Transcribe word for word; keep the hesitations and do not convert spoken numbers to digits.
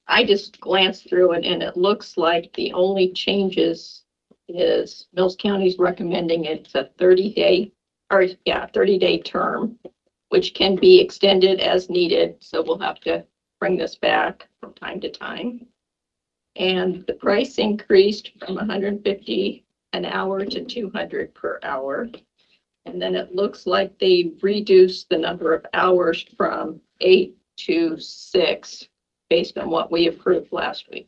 I just glanced through it and it looks like the only changes is Mills County's recommending it's a thirty day, or yeah, thirty day term, which can be extended as needed. So we'll have to bring this back from time to time. And the price increased from one hundred fifty an hour to two hundred per hour. And then it looks like they reduced the number of hours from eight to six based on what we approved last week.